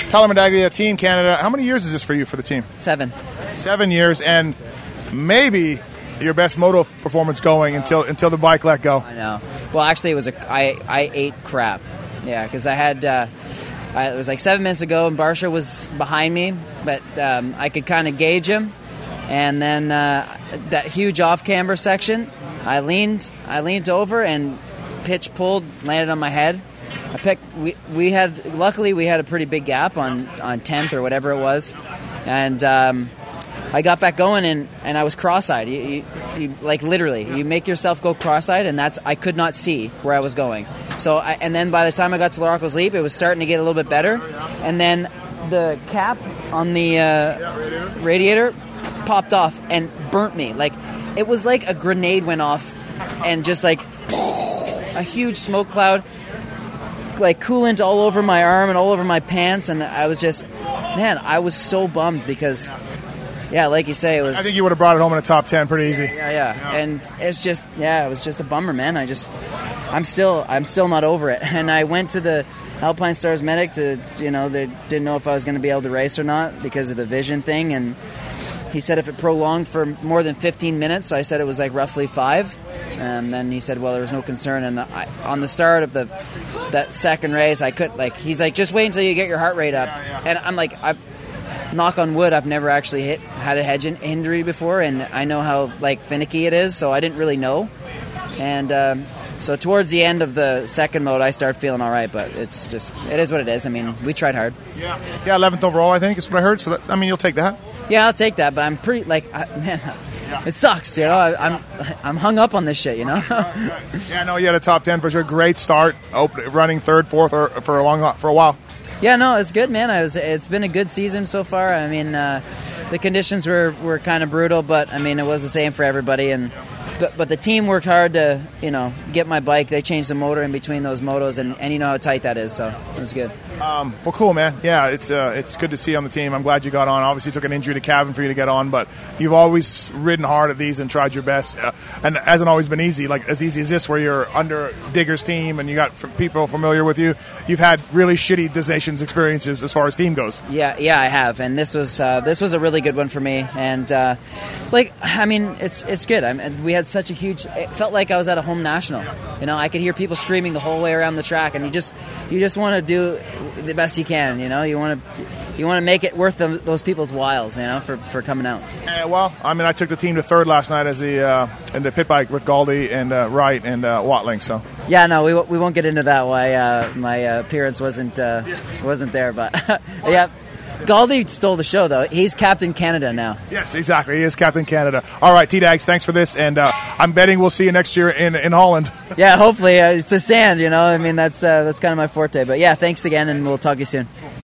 Tyler Medaglia, Team Canada. How many years is this for you for the team? 7. 7 years, and maybe your best moto performance going until the bike let go. I know. Well, actually, it was I ate crap. Yeah, because I had it was like 7 minutes ago, and Barsha was behind me, but I could kind of gauge him. And then that huge off-camber section, I leaned over and pitch pulled, landed on my head. Luckily we had a pretty big gap on 10th or whatever it was, and I got back going and I was cross-eyed. You like literally, you make yourself go cross-eyed, and I could not see where I was going. So and then by the time I got to Larocco's Leap, it was starting to get a little bit better, and then the cap on the radiator popped off and burnt me. Like it was like a grenade went off, and just like a huge smoke cloud, like coolant all over my arm and all over my pants, and I was so bummed because, yeah, like you say, it was. I think you would have brought it home in the top 10 pretty easy. Yeah. And it's just, it was just a bummer, man. I'm still not over it. And I went to the Alpine Stars medic they didn't know if I was going to be able to race or not because of the vision thing, and he said if it prolonged for more than 15 minutes, I said it was like roughly 5. And then he said, well, there was no concern. And on the start of that second race, I could he's like, just wait until you get your heart rate up. And I'm like, knock on wood, I've never actually had a head injury before, and I know how finicky it is, so I didn't really know. And so towards the end of the second mode, I started feeling all right, but it is what it is. I mean, we tried hard. Yeah, 11th overall, I think is what I heard. So you'll take that. Yeah, I'll take that, but I'm pretty it sucks, I'm hung up on this shit, Right. Yeah, no, you had a top 10 for sure. Great start, running third, fourth, or for a while. Yeah, no, it's good, man. It's been a good season so far. I mean, the conditions were kind of brutal, but I mean, it was the same for everybody, and. But the team worked hard to, get my bike. They changed the motor in between those motos, and you know how tight that is, so it was good. Well, cool, man. Yeah, it's good to see you on the team. I'm glad you got on. Obviously, it took an injury to Kevin for you to get on, but you've always ridden hard at these and tried your best. And it hasn't always been easy, like as easy as this, where you're under Digger's team and you got people familiar with you. You've had really shitty Nations experiences as far as team goes. Yeah, I have, and this was a really good one for me. And it's good. We had such a huge. It felt like I was at a home national. I could hear people screaming the whole way around the track, and you just want to do the best you can. You want to make it worth those people's whiles. For coming out. I took the team to third last night as in the pit bike with Galdi and Wright and Watling. So yeah, no, we won't get into that. Why my appearance wasn't there, but yeah. Galdi stole the show, though. He's Captain Canada now. Yes, exactly. He is Captain Canada. All right, T-Dags, thanks for this, and I'm betting we'll see you next year in Holland. Yeah, hopefully. It's the sand, that's kind of my forte. But, yeah, thanks again, and we'll talk to you soon.